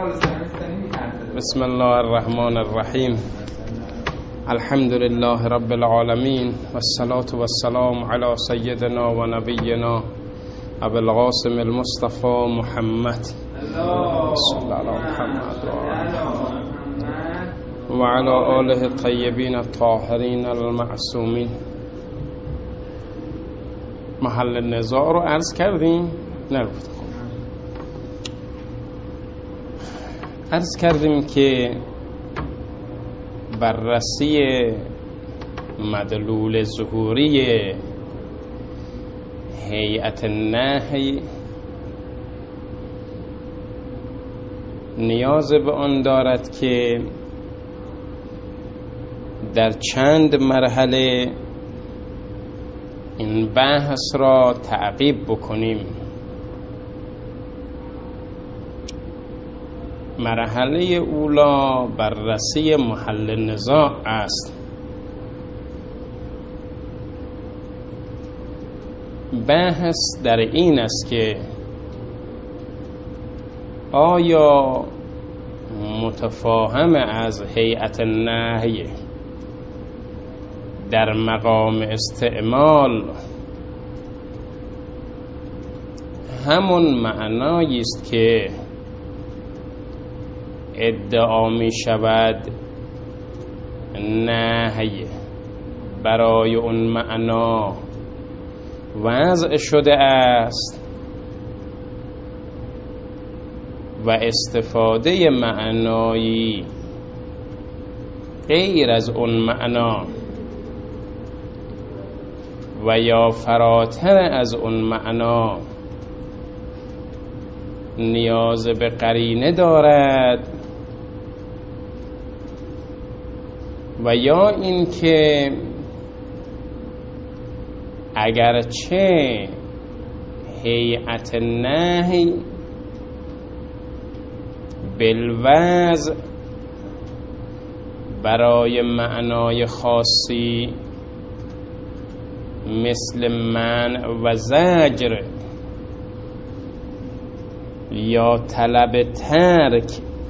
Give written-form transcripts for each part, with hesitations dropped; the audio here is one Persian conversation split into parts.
بسم الله الرحمن الرحیم. الحمد لله رب العالمین والصلاة والسلام علی سیدنا و نبینا ابو القاسم المصطفى محمد صلی الله علی محمد و علی آله الطیبین الطاهرین المعصومین. محل نزاع رو عرض کردیم؟ نگفتم. عرض کردیم که بررسی مدلول ظهوری هیئت النهی نیاز به آن دارد که در چند مرحله این بحث را تعقیب بکنیم. مرحله اولا بررسی محل نزاع است. بحث در این است که آیا متفاهم از هیئت النهی در مقام استعمال همون معنایی است که ادعا می شود نهی برای اون معنا وضع شده است و استفاده معنایی غیر از اون معنا و یا فراتر از اون معنا نیاز به قرینه دارد و یا اینکه اگرچه هیئت النهی بالوضع برای معنای خاصی مثل منع و زجر یا طلب ترک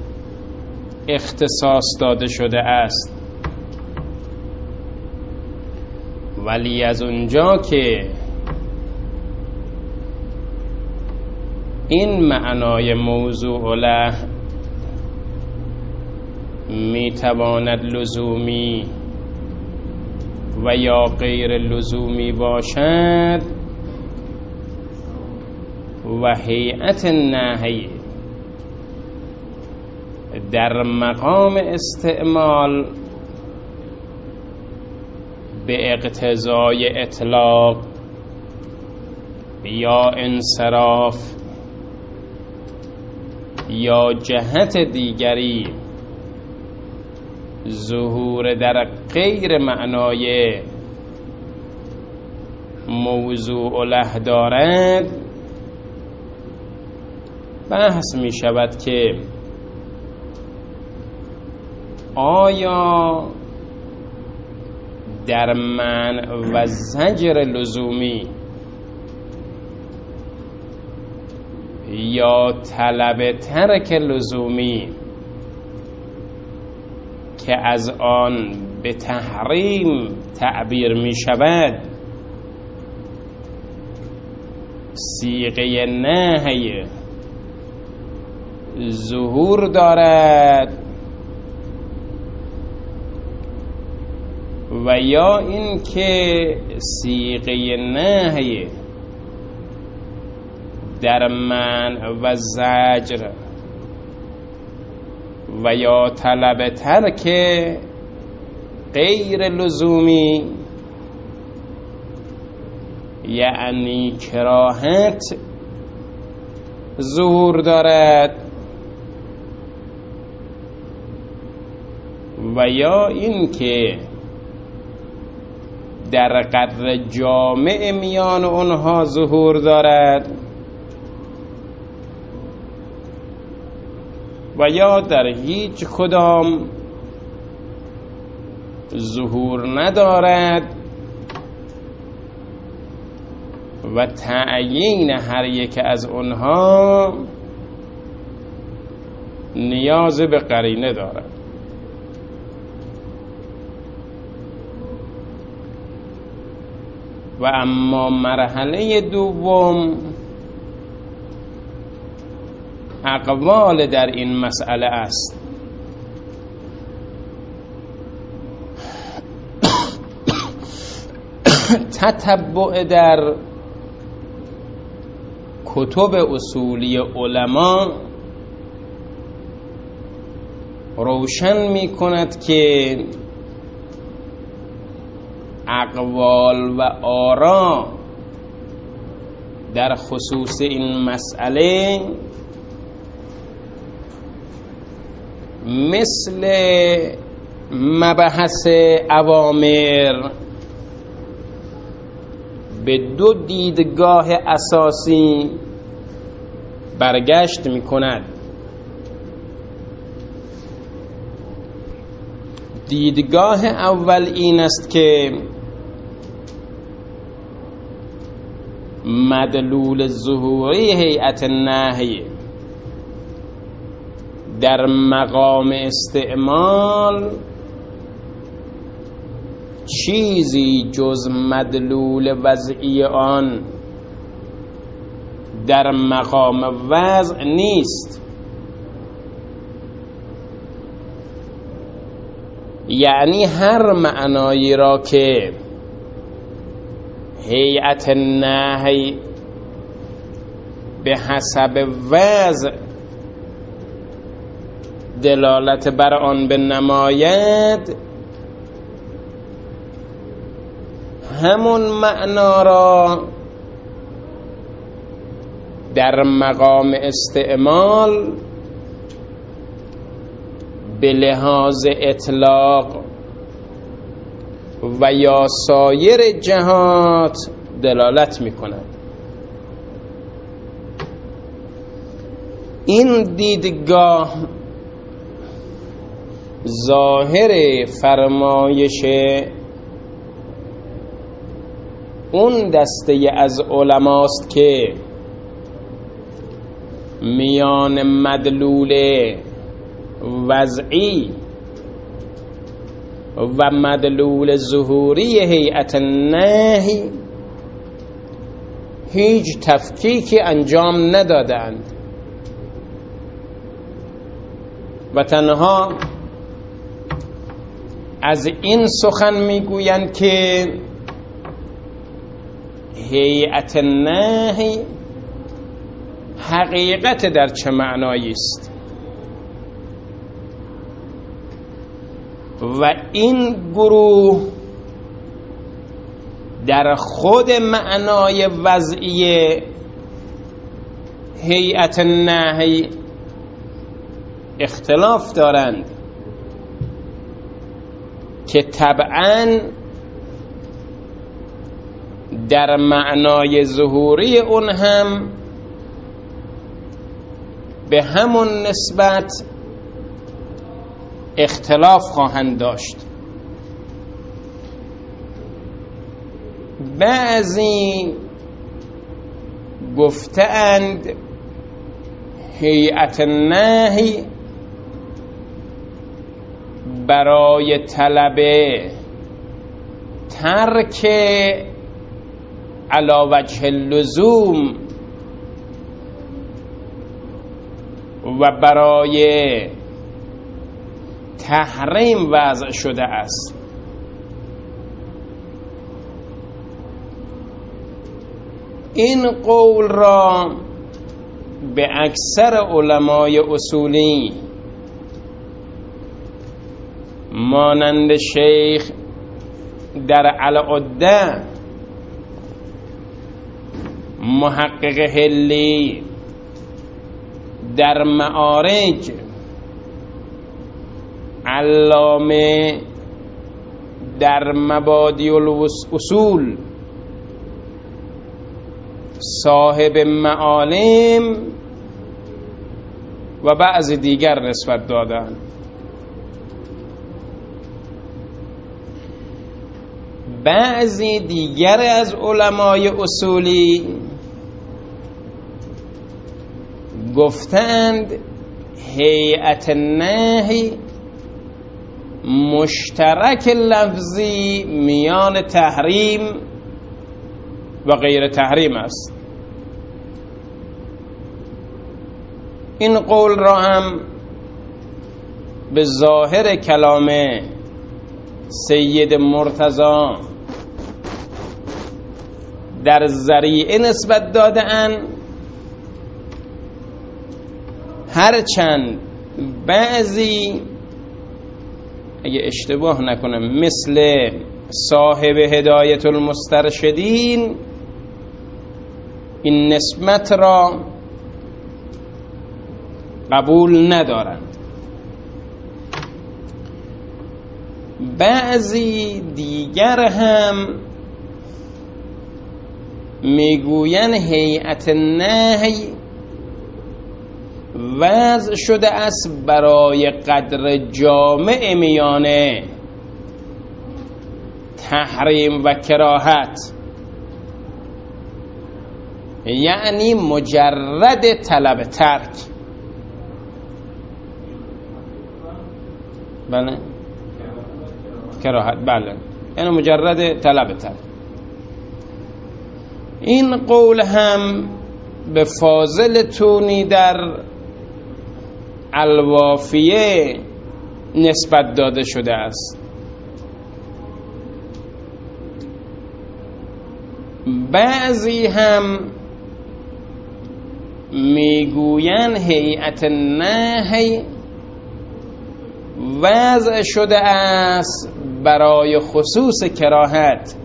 اختصاص داده شده است، ولی از اونجا که این معنای موضوع له میتواند لزومی و یا غیر لزومی باشد و هیئت النهی در مقام استعمال به اقتضای اطلاق یا انصراف یا جهت دیگری ظهور در غیر معنای موضوع له دارد، بحث می شود که آیا در منع و زجر لزومی یا طلب ترک لزومی که از آن به تحریم تعبیر می شود صیغه نهی ظهور دارد و یا این که صیغه نهی در منع و زجر و یا طلب ترک غیر لزومی یعنی کراهت ظهور دارد و یا این که در قدر جامع میان اونها ظهور دارد و یا در هیچ کدام ظهور ندارد و تعیین هر یک از اونها نیاز به قرینه دارد. و اما مرحله دوم اقوال در این مسئله است. تتبع در کتب اصولی علما روشن می کند که اقوال و آرا در خصوص این مسئله مثل مبحث اوامر به دو دیدگاه اساسی برگشت می کند. دیدگاه اول این است که مدلول ظهوری هیئت النهی در مقام استعمال چیزی جز مدلول وضعی آن در مقام وضع نیست. یعنی هر معنایی را که هیئت النهی به حسب وضع دلالت بر آن بنماید، همون معنا را در مقام استعمال به لحاظ اطلاق و یا سایر جهات دلالت می کند. این دیدگاه ظاهر فرمایش اون دسته از علماست که میان مدلول وضعی و مدلول ظهوری هیئت النهی هیچ تفکیکی انجام ندادند و تنها از این سخن میگویند که هیئت النهی حقیقت در چه معنایی است و این گروه در خود معنای وضعی هیئت النهی اختلاف دارند که طبعاً در معنای ظهوری اون هم به همون نسبت اختلاف خواهند داشت. بعضی گفتند هیئت النهی برای طلب ترک علی وجه اللزوم و برای تحریم وضع شده است. این قول را به اکثر علمای اصولی مانند شیخ در العده، محقق حلی در معارج، علامه در مبادی الاصول، صاحب معالم و بعض دیگر نسبت دادند. بعضی دیگر از علمای اصولی گفتند هیئت نهی مشترک لفظی میان تحریم و غیر تحریم است. این قول را هم به ظاهر کلام سید مرتضی در ذریعه نسبت داده‌اند، هرچند بعضی اگه اشتباه نکنم مثل صاحب هدایت المسترشدین این نسبت را قبول ندارند. بعضی دیگر هم میگوین هیئت نهی وضع شده است برای قدر جامع میانه تحریم و کراهت، یعنی مجرد طلب ترک. بله کراهت، بله یعنی مجرد طلب ترک. این قول هم به فاضل تونی در الوافیه نسبت داده شده است. بعضی هم میگوین هیئت نهی وضع شده است برای خصوص کراهت،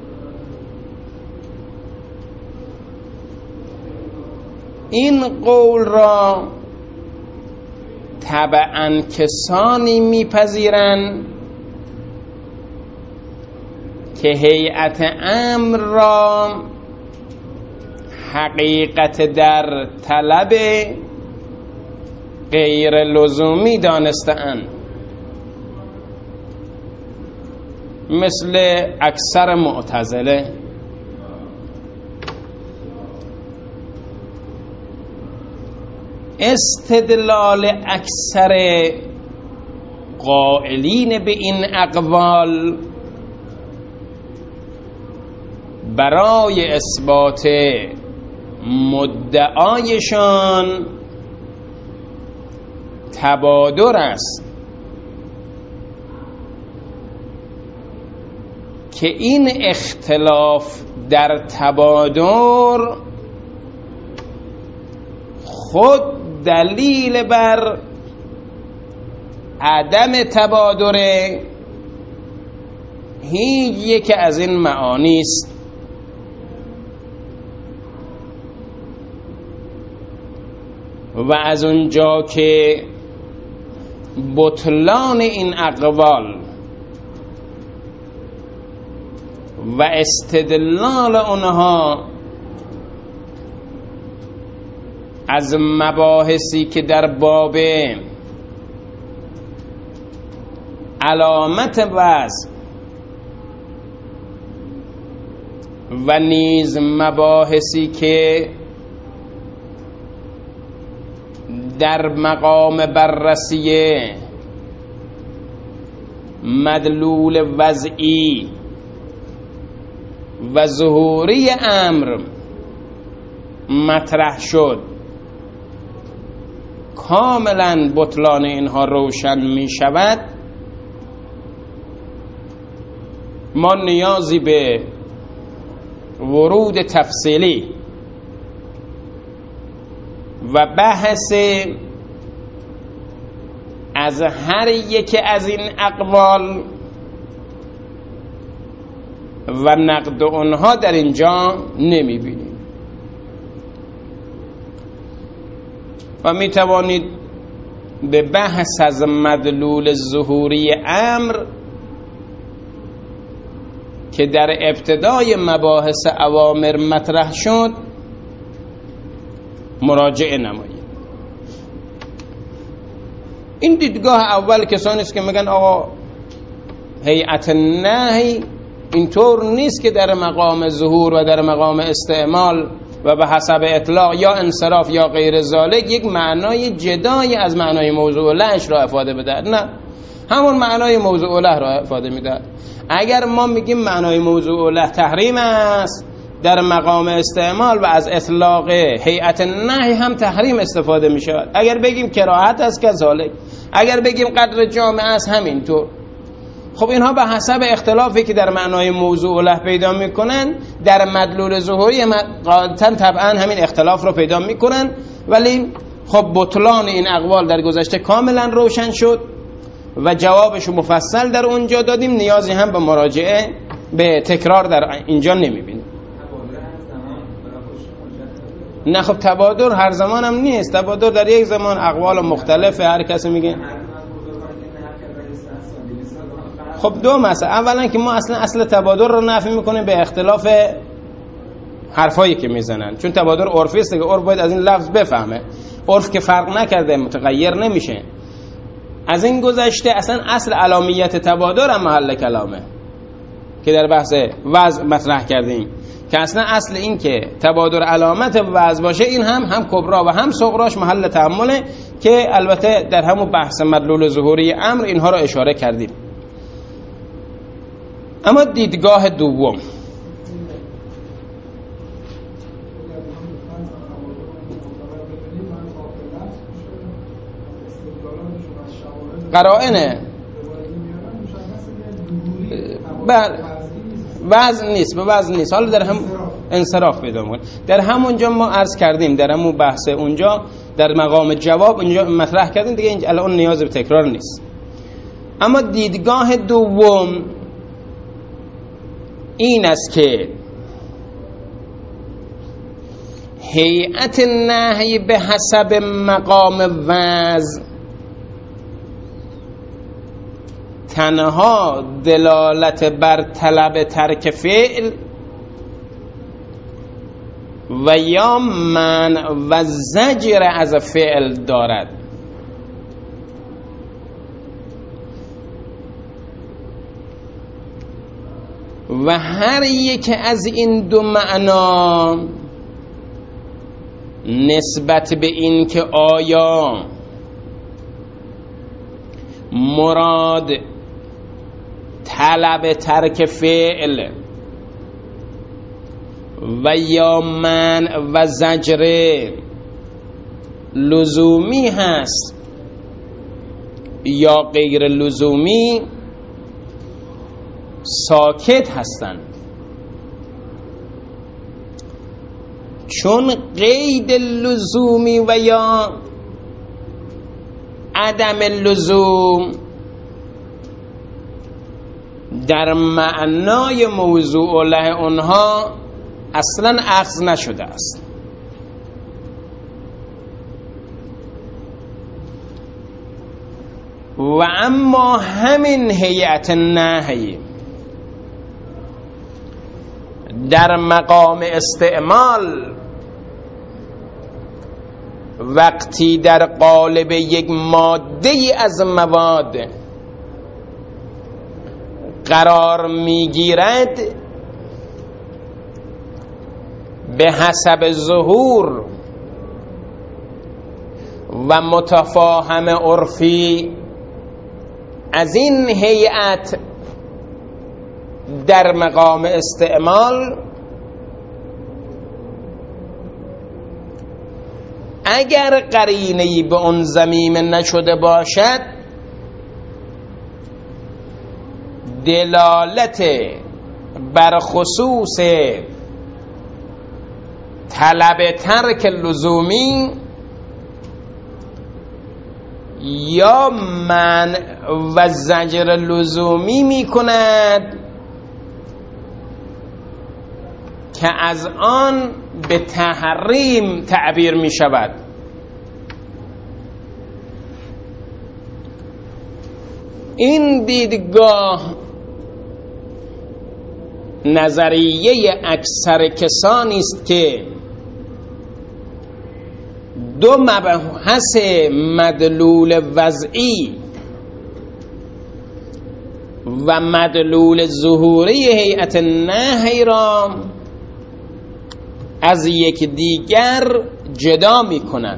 این قول را طبعاً کسانی میپذیرند که هیئت امر را حقیقت در طلب غیر لزومی دانسته‌اند، مثل اکثر معتزله. استدلال اکثر قائلین به این اقوال برای اثبات مدعایشان تبادر است که این اختلاف در تبادر خود دلیل بر عدم تبادر هیچ یک از این معانی است. و از اونجا که بطلان این اقوال و استدلال اونها از مباحثی که در باب علامت وضع و نیز مباحثی که در مقام بررسی مدلول وضعی و ظهوری امر مطرح شد، کاملا بطلان اینها روشن می شود. ما نیازی به ورود تفصیلی و بحث از هر یک از این اقوال و نقد اونها در اینجا نمی بینیم و می توانید به بحث از مدلول ظهوری امر که در ابتدای مباحث اوامر مطرح شد مراجعه نمایید. این دیدگاه اول کسانی است که میگن آقا هیئت نهی اینطور نیست که در مقام ظهور و در مقام استعمال و به حسب اطلاق یا انصراف یا غیر ذالک یک معنای جدایی از معنای موضوع لهش را افاده بدهد. نه، همون معنای موضوع له را افاده میدهد. اگر ما میگیم معنای موضوع له تحریم است در مقام استعمال و از اطلاق هیئت نهی هم تحریم استفاده می شود. اگر بگیم کراهت است کذالک، اگر بگیم قدر جامع است همینطور. خب اینها به حسب اختلافی که در معنای موضوع له پیدا میکنن در مدلول ظهوری قاطعا طبعا همین اختلاف رو پیدا میکنن، ولی خب بطلان این اقوال در گذشته کاملا روشن شد و جوابش مفصل در اونجا دادیم، نیازی هم به مراجعه به تکرار در اینجا نمیبینیم. نه خب تبادر هر زمان هم نیست، تبادر در یک زمان اقوال مختلفه، هر کسی میگه. خب دو مسئله، اولا که ما اصل تبادر رو نفی میکنیم به اختلاف حرفایی که میزنن، چون تبادر عرفی است که عرف باید از این لفظ بفهمه، عرف که فرق نکرده متغیر نمیشه. از این گذشته اصلا اصل علامیت تبادر هم محل کلامه که در بحث وضع مطرح کردیم که اصلا اصل این که تبادر علامت وضع باشه این هم کبرا و هم صغراش محل تأمله، که البته در همون بحث مدلول ظهوری امر اینها را اشاره کردیم. اما دیدگاه دوم، قرائنه وزن نیست، به وزن نیست، حالا در هم انصراف پیدا می‌کنه. در همونجا ما عرض کردیم، در همون بحث اونجا در مقام جواب اونجا مطرح کردیم دیگه، اینجا الان نیاز به تکرار نیست. اما دیدگاه دوم این است که هیئت نهی به حسب مقام وضع تنها دلالت بر طلب ترک فعل و یا منع و زجر از فعل دارد. و هر یک از این دو معنا نسبت به این که آیا مراد طلب ترک فعل و یا منع و زجر لزومی هست یا غیر لزومی ساکت هستند، چون قید لزومی و یا عدم لزوم در معنای موضوع له اونها اصلا اخذ نشده است. و اما همین هیئت نهی در مقام استعمال وقتی در قالب یک ماده از مواد قرار میگیرد به حسب ظهور و متفاهم عرفی از این هیئت در مقام استعمال، اگر قرینه‌ای به اون ضمیمه نشده باشد دلالت بر خصوص طلب ترک لزومی یا منع و زجر لزومی می کند که از آن به تحریم تعبیر می شود. این دیدگاه نظریه اکثر کسانی است که دو مبحث مدلول وضعی و مدلول ظهوری هیئت نهی را از یک دیگر جدا میکنن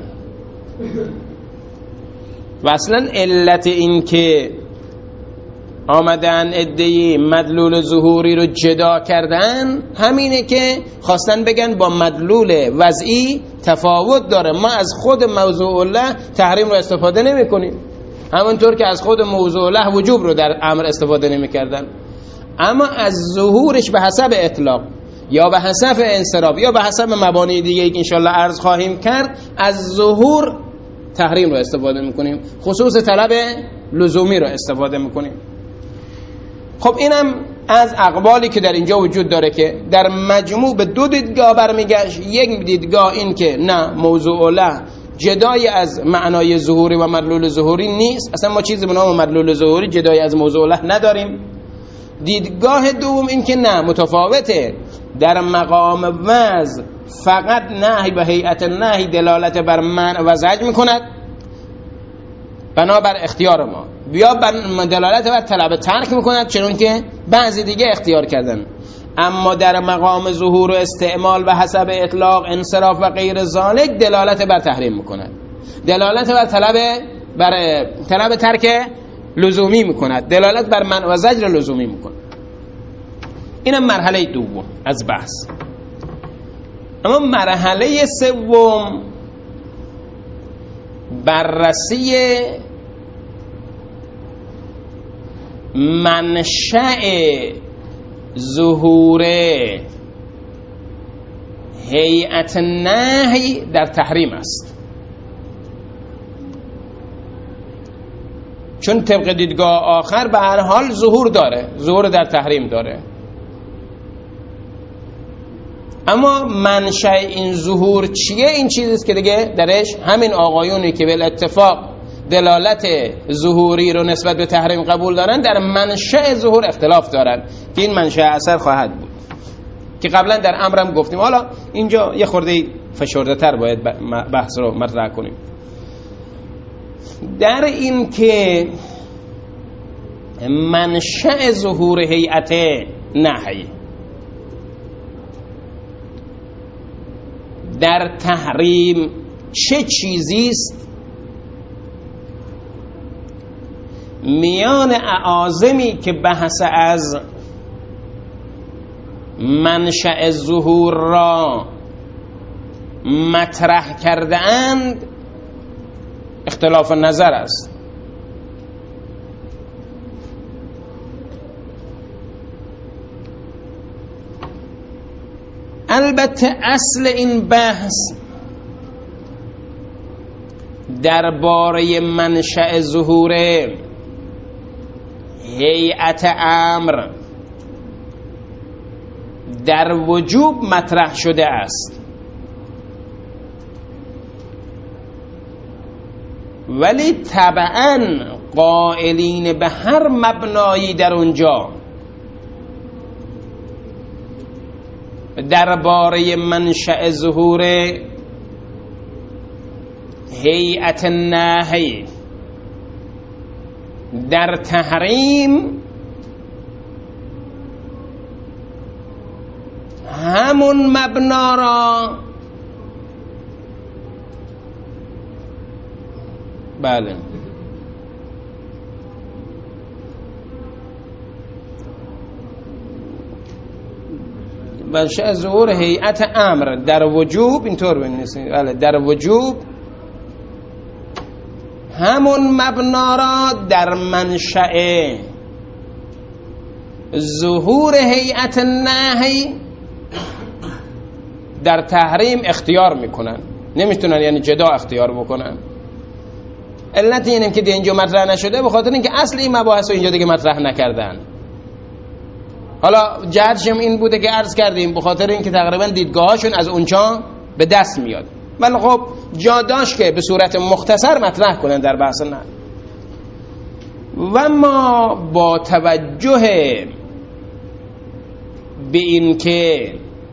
و اصلا علت این که آمدن عده‌ای مدلول ظهوری رو جدا کردن همینه که خواستن بگن با مدلول وضعی تفاوت داره، ما از خود موضوع الله تحریم رو استفاده نمی کنیم، همونطور که از خود موضوع الله وجوب رو در امر استفاده نمی کردن، اما از ظهورش به حسب اطلاق یا به حسب انصراف یا به حسب مبانی دیگه که انشالله عرض خواهیم کرد از ظهور تحریم رو استفاده میکنیم، خصوص طلب لزومی رو استفاده میکنیم. خب اینم از اقوالی که در اینجا وجود داره که در مجموع به دو دیدگاه برمیگشت. یک دیدگاه این که نه، موضوع الله جدای از معنای ظهوری و مدلول ظهوری نیست، اصلا ما چیزی به نام مدلول ظهوری جدای از موضوع الله نداریم. دیدگاه دوم این که نه، متفاوته، در مقام وضع فقط نهی و هیئت نهی دلالت بر منع و زجر میکند بنابر اختیار ما، بیا دلالت بر طلب ترک میکند چون که بعضی دیگه اختیار کردن، اما در مقام ظهور و استعمال و حسب اطلاق انصراف و غیر ذالک دلالت بر تحریم میکند، دلالت بر طلب ترک لزومی میکند، دلالت بر منع و زجر لزومی میکند. اینم مرحله دوم از بحث. اما مرحله سوم بررسی منشأ ظهور هیئت نهی در تحریم است، چون طبق دیدگاه آخر به هر حال ظهور داره، ظهور در تحریم داره، اما منشأ این ظهور چیه؟ این چیزیست که دیگه درش همین آقایونی که به اتفاق دلالت ظهوری رو نسبت به تحریم قبول دارن در منشأ ظهور اختلاف دارن که این منشأ اثر خواهد بود که قبلا در امرم گفتیم. حالا اینجا یه خورده فشرده تر باید بحث رو مطرح کنیم در این که منشأ ظهور هیئت نهی در تحریم چه چیزیست. میان اعاظمی که بحث از منشأ ظهور را مطرح کرده اند اختلاف نظر است. البته اصل این بحث درباره منشأ ظهور هیئت امر در وجوب مطرح شده است، ولی طبعاً قائلین به هر مبنایی در اونجا درباره منشأ ظهور هیئت نهی در تحریم همون مبنا را بله منشأ ظهور هیئت امر در وجوب، اینطور بنویسید، بله، در وجوب همون مبنا را در منشأ ظهور هیئت نهی در تحریم اختیار میکنن، نمیتونن یعنی جدا اختیار بکنن. علت اینه که اینجا مطرح نشده به خاطر اینکه اصل این مباحث رو اینجا دیگه مطرح نکردن. حالا جهتشم این بوده که عرض کردیم به خاطر اینکه تقریبا دیدگاهاشون از اونجا به دست میاد، ولی خب جا داشت که به صورت مختصر مطرح کنن در بحث نه. و ما با توجه به این که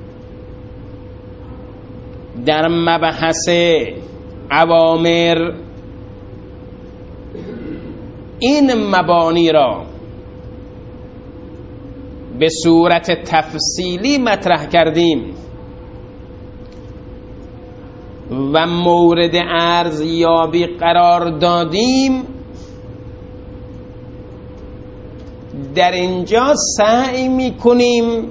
در مبحث اوامر این مبانی را به صورت تفصیلی مطرح کردیم و مورد ارزیابی قرار دادیم، در اینجا سعی میکنیم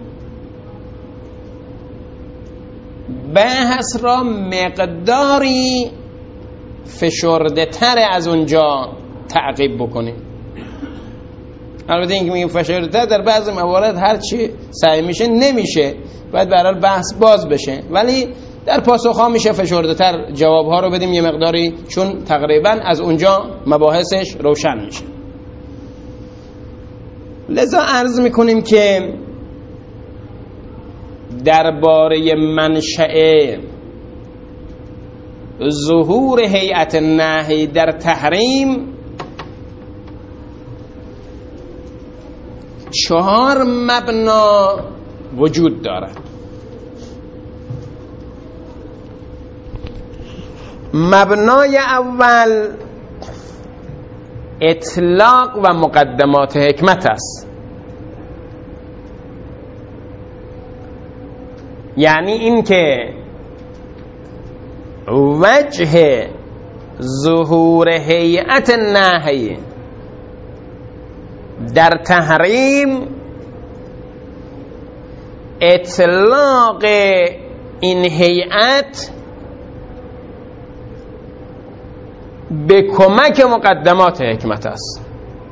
بحث را مقداری فشرده تر از اونجا تعقیب بکنیم. البته اینکه میگیم فشرده تر در بعضی موارد هر چی سعی میشه نمیشه، باید به هر حال بحث باز بشه، ولی در پاسخ‌ها میشه فشرده تر جواب‌ها رو بدیم یه مقداری، چون تقریبا از اونجا مباحثش روشن میشه. لذا عرض میکنیم که درباره منشأ ظهور هیئت نهی در تحریم 4 مبنا وجود دارد. مبنای اول اطلاق و مقدمات حکمت است، یعنی این که وجه ظهور هیئت نهی در تحریم اطلاق این هیئت به کمک مقدمات حکمت است.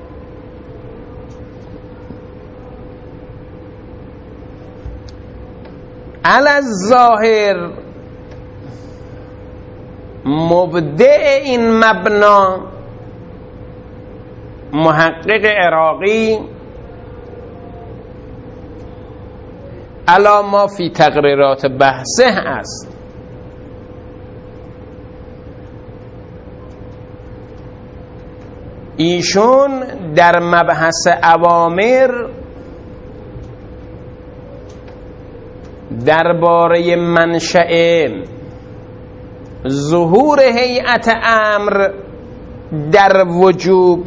علی الظاهر مبدع این مبنا محقق عراقی علی ما فی تقریرات بحثه است. ایشون در مبحث اوامر درباره منشأ ظهور هیئت امر در وجوب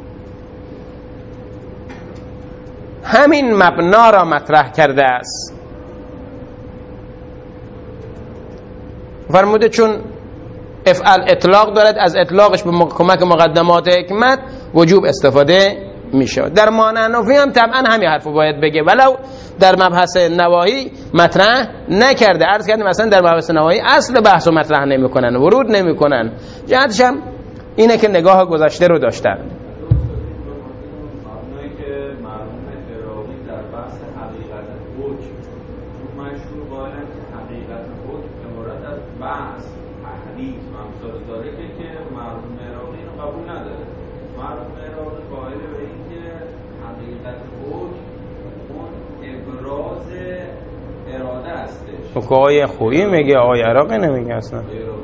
همین مبنا را مطرح کرده است. فرموده چون افعل اطلاق دارد، از اطلاقش به کمک مقدمات حکمت وجوب استفاده میشه. در مانعنفی هم طبعا همین حرفو باید بگه، ولو در مبحث نواهی مطرح نکرده. عرض کردیم مثلا در مبحث نواهی اصل بحثو مطرح نمیکنن، ورود نمیکنن. جهتش هم اینه که نگاه گذشته رو داشتن. که آقای خویی میگه، آقای عراقی نمیگه اصلا.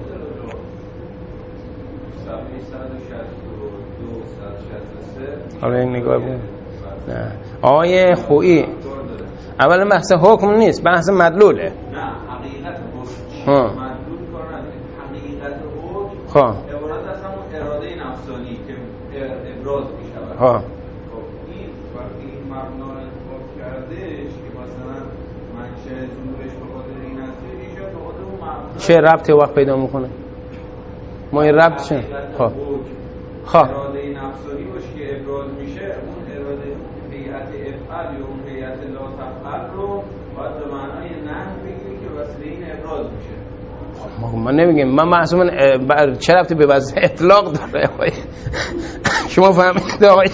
حالا این نگاه بود. نه آقای خویی اول بحث حکم نیست، بحث مدلوله. نه حقیقت حکم مدلول کار نداره. حقیقت حکم عبارت از همون اراده نفسانی که ابراز میشه. ها این وقتی این مبنا رو انتخاب کردش که مثلا منشأ ظهورش به خاطر این است، اینجا به خاطر اون مبنا چه ربطی وقت پیدا میکنه؟ ما این ربط چه؟ اراده نفسانی باشه که ابراز میشه، اون اراده هیئت افعال یا اون هیئت لا تفعل رو باید به معنای نهی بگیری که واسه این ابراز میشه. ما نمیگیم، من معصوما چه ربطی به وضع اطلاق داره؟ شما فهمید آقای؟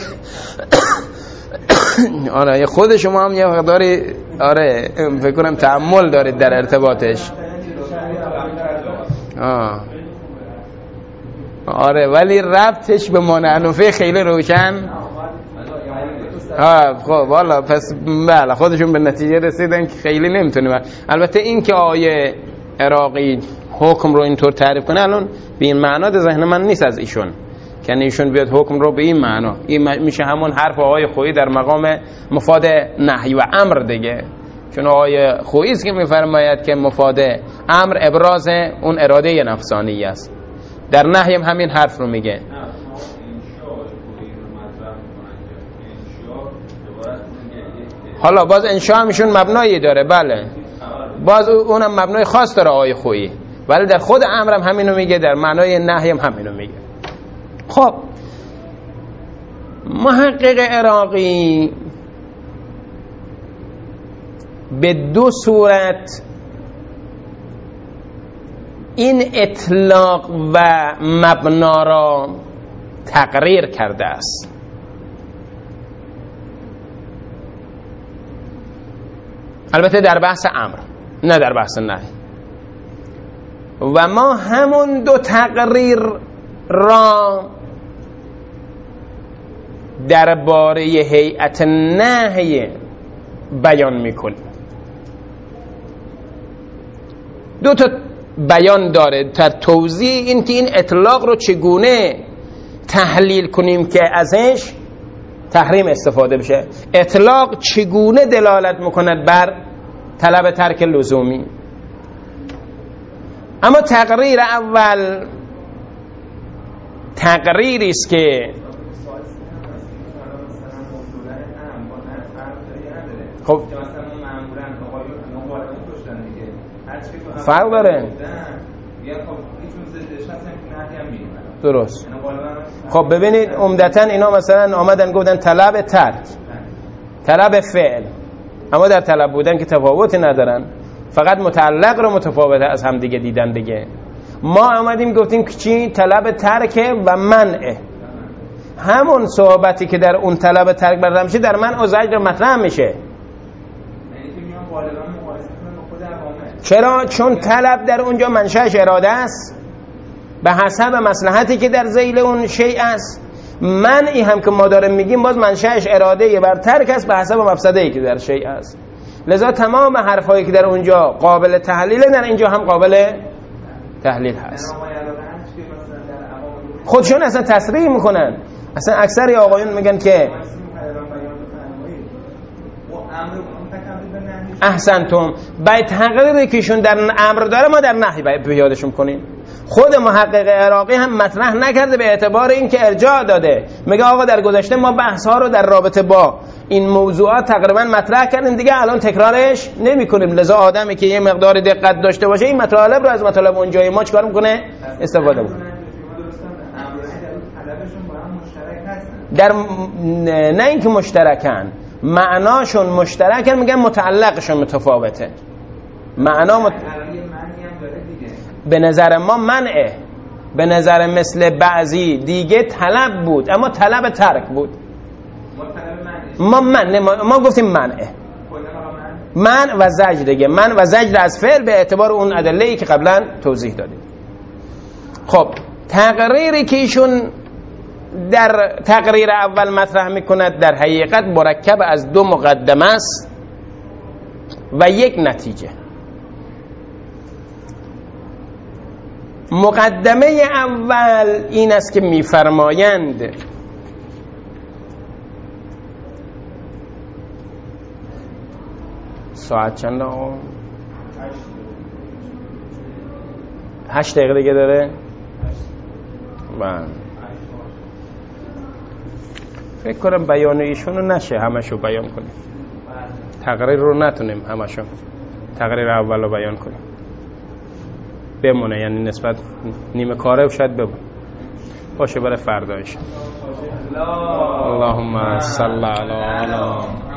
آره خود شما هم یه مقداری آره فکر کنم تأمل دارید در ارتباطش. آره ولی ربطش به معنوفه خیلی روشن. خب والا پس بله خودشون به نتیجه رسیدن که خیلی نمیتونیم. البته این که آیه عراقی حکم رو اینطور تعریف کنه الان به این معنا در ذهن من نیست از ایشون، که ایشون بیاد حکم رو به این معنا، این میشه همون حرف آقای خویی در مقام مفاد نهی و امر دیگه، چون آقای خویی است که میفرماید که مفاد امر ابراز اون اراده نفسانی است، در نهی هم همین حرف رو میگه. حالا باز انشاء میشون مبنایی داره، بله باز اونم مبنای خاص داره آقای خویی، ولی در خود امرم همینو میگه، در معنای نهی هم همینو میگه. خب محقق عراقی به دو صورت این اطلاق و مبنا را تقریر کرده است. البته در بحث امر، نه در بحث نهی. و ما همون دو تقریر را درباره هیئت نهی بیان میکنیم. دو تا بیان داره تا توضیح این که این اطلاق رو چگونه تحلیل کنیم که ازش تحریم استفاده بشه. اطلاق چگونه دلالت میکند بر طلب ترک لزومی. اما تقریر اول تقریری است که خب فرق داره. درست. خب ببینید عمدتاً اینا مثلا آمدن گفتن طلب ترک، طلب فعل، اما در طلب بودن که تفاوتی ندارن، فقط متعلق رو متفاوت از هم دیگه دیدن دیگه. ما آمدیم گفتیم که چی؟ طلب ترک و منع. همون صحبتی که در اون طلب ترک برده میشه در منع و زجر مطرح میشه. چرا؟ چون طلب در اونجا منشأش اراده است به حسب مصلحتی که در ذیل اون شیء است. منعی هم که ما داریم میگیم باز منشأش اراده بر ترک است به حسب مفسده‌ای که در شیء است. لذا تمام حرفایی که در اونجا قابل تحلیل در اینجا هم قابل تحلیل هست. خودشون اصلا تصریح میکنن. اصلا اکثر آقایون میگن که احسنتم، باید تقریری که ایشون در امر داره ما در نهی باید یادشون کنیم. خود محقق عراقی هم مطرح نکرده به اعتبار این که ارجاع داده. میگه آقا در گذشته ما بحث ها رو در رابطه با این موضوعات تقریبا مطرح کردیم دیگه، الان تکرارش نمی کنیم. لذا آدمی که یه مقدار دقت داشته باشه این مطالب رو از مطالب اونجای ما چیکار میکنه؟ استفاده میکنه. در نه اینکه مشترکن، معناشون مشترکن، میگن متعلقشون متفاوته. معنا به نظر ما منعه، به نظر مثل بعضی دیگه طلب بود اما طلب ترک بود. ما گفتیم منعه، من و زجر دیگه، من و زجر از فعل به اعتبار اون ادله‌ای که قبلا توضیح دادیم. خب تقریری که ایشون در تقریر اول مطرح میکند در حقیقت مرکب از دو مقدمه است و یک نتیجه. مقدمه اول این است که میفرمایند ساعت چند آقا؟ 8 دقیقه دیگه داره؟ من فکر کنم بیان ایشونو نشه همشو بیان کنیم، تقریر رو نتونیم همشو تقریر اول رو بیان کنیم، بمونه، یعنی نسبت نیمه کاره شاید بمونه باشه برای فردایش. اللهم صل علی